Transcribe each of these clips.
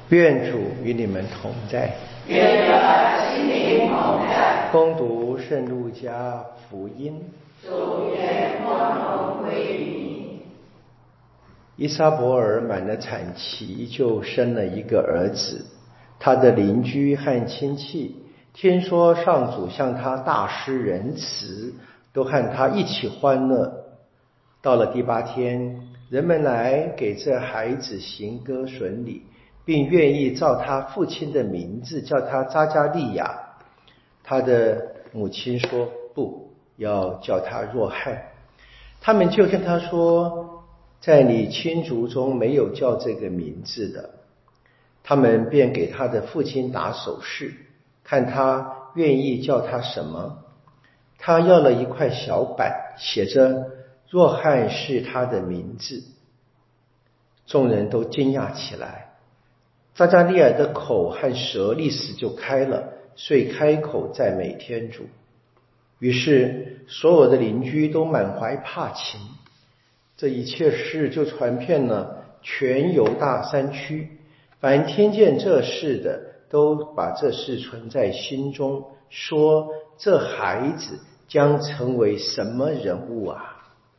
愿主与你们同在。 愿你的心灵同在。 恭读圣路加福音。 主愿光荣归于你。 伊撒伯尔满了产期，就生了一个儿子。他的邻居和亲戚听说上主向他大施仁慈，都和他一起欢乐。到了第8天，人们来给这孩子行割损礼，并愿意照他父亲的名字叫他扎加利亚。他的母亲说不，要叫他若翰。他们就跟他说，在你亲族中没有叫这个名字的。他们便给他的父亲打手势，看他愿意叫他什么。他要了一块小板，写着若翰是他的名字。众人都惊讶起来。扎加利亚的口和舌立时就开了，遂开口赞美天主。于是所有的邻居都满怀怕情。这一切事就传遍了全犹大山区，凡听见这事的都把这事存在心中，说这孩子将成为什么人物啊！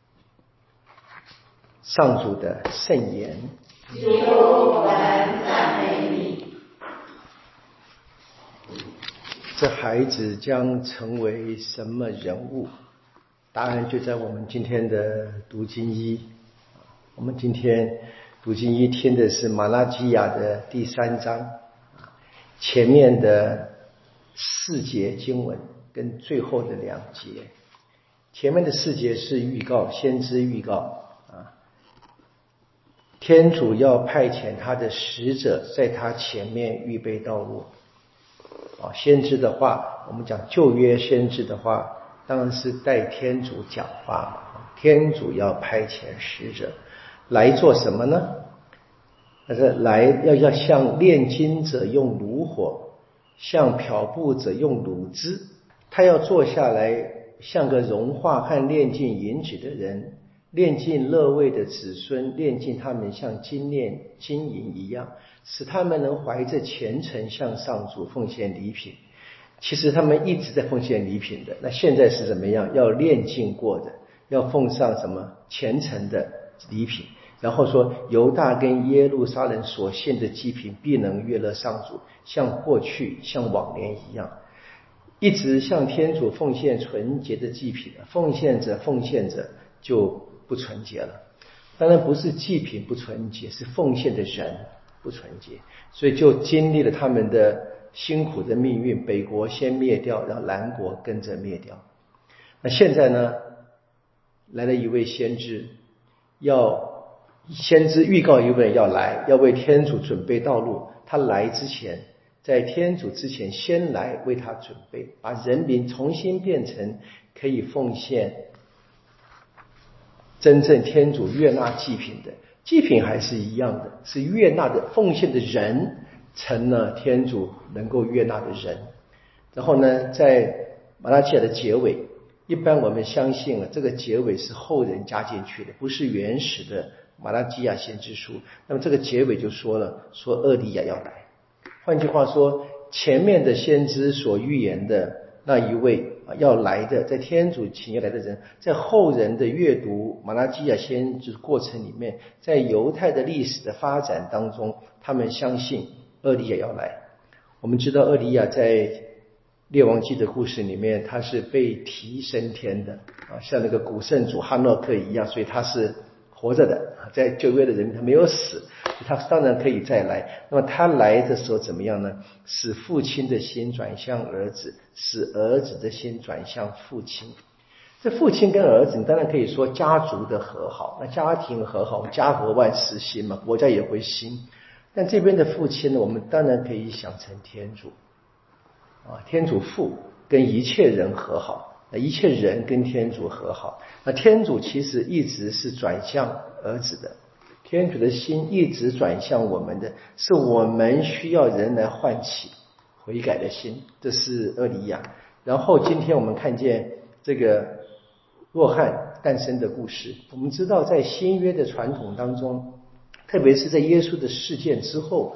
上主的圣言。 主，我们赞美你。 这孩子将成为什么人物？答案就在我们今天的读经一。我们今天读经一听的是马拉基亚的第3章，前面的4节经文跟最后的2节。前面的4节是预告，先知预告天主要派遣他的使者在他前面预备道路。先知的话，我们讲旧约先知的话，当然是代天主讲话。天主要派遣使者来做什么呢？来要像炼金者用炉火，像漂布者用炉子。他要坐下来，像个融化和炼尽银子的人，炼尽乐位的子孙，炼尽他们像精炼金银一样，使他们能怀着虔诚向上主奉献礼品。其实他们一直在奉献礼品的，那现在是怎么样？要炼尽过的，要奉上什么虔诚的礼品。然后说犹大跟耶路撒冷所献的祭品必能悦乐上主，像过去像往年一样，一直向天主奉献纯洁的祭品。奉献者就不纯洁了。当然不是祭品不纯洁，是奉献的人不纯洁，所以就经历了他们的辛苦的命运，北国先灭掉，让南国跟着灭掉。那现在呢，来了一位先知，先知预告一位人要来，要为天主准备道路。他来之前，在天主之前先来为他准备，把人民重新变成可以奉献真正天主悦纳祭品的。祭品还是一样的，是悦纳的奉献的人成了天主能够悦纳的人。然后呢，在马拉基亚的结尾，一般我们相信这个结尾是后人加进去的，不是原始的马拉基亚先知书。那么这个结尾就说厄利亚要来。换句话说，前面的先知所预言的那一位要来的，在天主请要来的人，在后人的阅读马拉基亚先知过程里面，在犹太的历史的发展当中，他们相信厄利亚要来。我们知道厄利亚在列王纪的故事里面，他是被提升天的像那个古圣主哈诺克一样，所以他是活着的，在旧约的人他没有死，他当然可以再来。那么他来的时候怎么样呢？使父亲的心转向儿子，使儿子的心转向父亲。这父亲跟儿子，你当然可以说家族的和好，那家庭和好，家和万事兴嘛，国家也会兴。但这边的父亲呢，我们当然可以想成天主天主父跟一切人和好，一切人跟天主和好。那天主其实一直是转向儿子的，天主的心一直转向我们的，是我们需要人来唤起悔改的心，这是厄利亚。然后今天我们看见这个若翰诞生的故事。我们知道在新约的传统当中，特别是在耶稣的事件之后，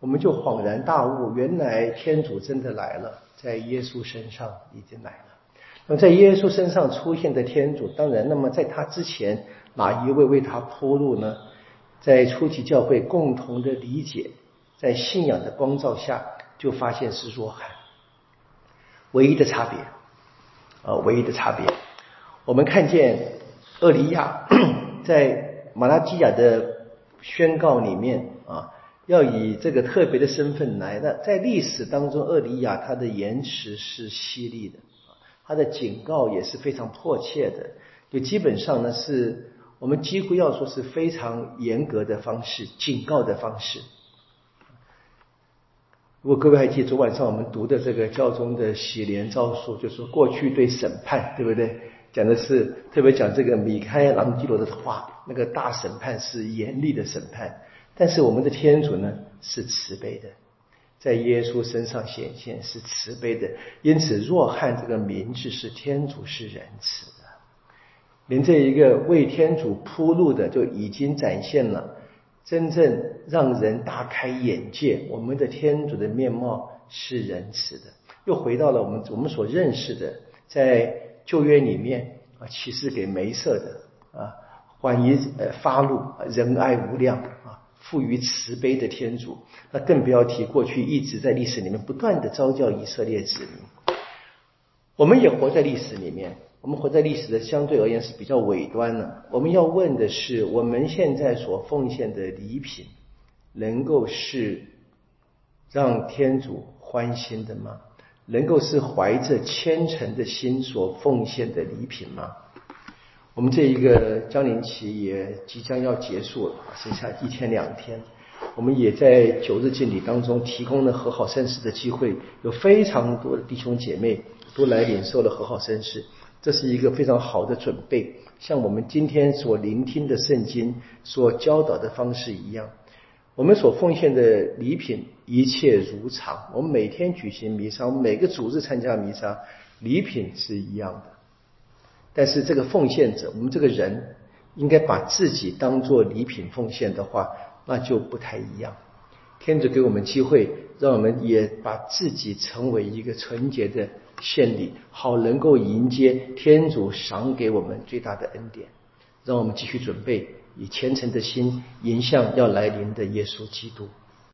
我们就恍然大悟，原来天主真的来了，在耶稣身上已经来了。那么在耶稣身上出现的天主，当然那么在他之前哪一位为他铺路呢？在初期教会共同的理解，在信仰的光照下，就发现是若翰。唯一的差别，我们看见厄里亚在马拉基亚的宣告里面要以这个特别的身份来。那在历史当中，厄里亚他的言辞是犀利的，他的警告也是非常迫切的，就基本上呢是我们几乎要说是非常严格的方式，警告的方式。如果各位还记得昨晚上我们读的这个教宗的洗联诏书，就是说过去对审判，对不对？讲的是特别讲这个米开朗基罗的话，那个大审判是严厉的审判，但是我们的天主呢是慈悲的，在耶稣身上显现是慈悲的，因此若翰这个名字是天主是仁慈的。连这一个为天主铺路的就已经展现了真正让人大开眼界，我们的天主的面貌是仁慈的。又回到了我们所认识的，在旧约里面启示给梅瑟的缓于发怒，仁爱无量富于慈悲的天主。那更不要提过去一直在历史里面不断的召叫以色列子民。我们也活在历史里面，我们活在历史的相对而言是比较尾端了。我们要问的是，我们现在所奉献的礼品能够是让天主欢心的吗？能够是怀着虔诚的心所奉献的礼品吗？我们这一个降临期也即将要结束了，剩下1天2天，我们也在9日敬礼当中提供了和好圣事的机会，有非常多的弟兄姐妹都来领受了和好圣事，这是一个非常好的准备，像我们今天所聆听的圣经所教导的方式一样。我们所奉献的礼品一切如常，我们每天举行弥撒，每个主日参加弥撒，礼品是一样的。但是这个奉献者，我们这个人应该把自己当作礼品奉献的话，那就不太一样。天主给我们机会，让我们也把自己成为一个纯洁的献礼，好能够迎接天主赏给我们最大的恩典。让我们继续准备，以虔诚的心迎向要来临的耶稣基督。